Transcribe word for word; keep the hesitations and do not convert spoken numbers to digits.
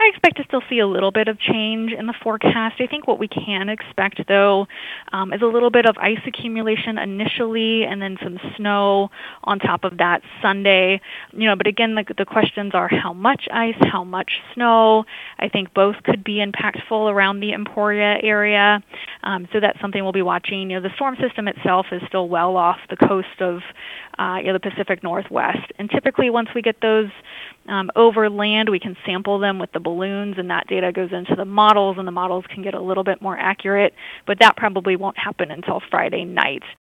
expect to still see a little bit of change in the forecast. I think what we can expect, though, um, is a little bit of ice accumulation initially and then some snow on top of that Sunday. You know, but again, the, the questions are how much ice, how much snow. I think both could be impactful around the Emporia area. Um, so that's something we'll be watching. You know, the storm system itself is still well off the coast of uh, you know, the Pacific Northwest. And typically once we get those um, over land, we can sample them with the balloons, and that data goes into the models, and the models can get a little bit more accurate. But that probably won't happen until Friday night.